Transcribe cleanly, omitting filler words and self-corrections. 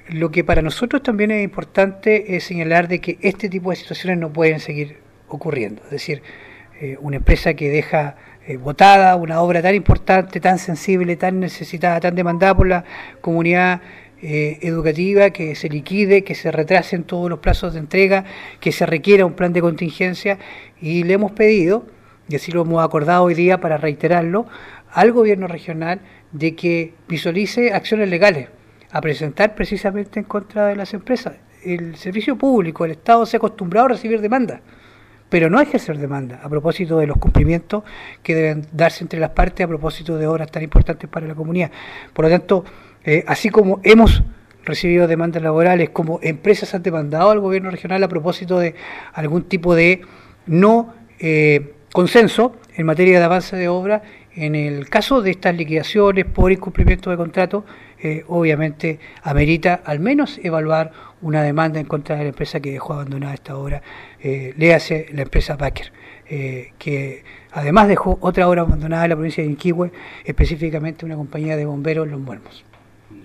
lo que para nosotros también es importante es señalar de que este tipo de situaciones no pueden seguir ocurriendo. Es decir, una empresa que deja botada una obra tan importante, tan sensible, tan necesitada, tan demandada por la comunidad educativa, que se liquide, que se retrasen todos los plazos de entrega, que se requiera un plan de contingencia, y le hemos pedido, y así lo hemos acordado hoy día para reiterarlo, al gobierno regional de que visualice acciones legales a presentar precisamente en contra de las empresas. El servicio público, el Estado se ha acostumbrado a recibir demandas, pero no a ejercer demanda a propósito de los cumplimientos que deben darse entre las partes a propósito de obras tan importantes para la comunidad. Por lo tanto, así como hemos recibido demandas laborales, como empresas han demandado al gobierno regional a propósito de algún tipo de no consenso en materia de avance de obra, en el caso de estas liquidaciones por incumplimiento de contrato, obviamente amerita al menos evaluar una demanda en contra de la empresa que dejó abandonada esta obra, léase la empresa Baker, que además dejó otra obra abandonada en la provincia de Inquihue, específicamente una compañía de bomberos, Los Muermos.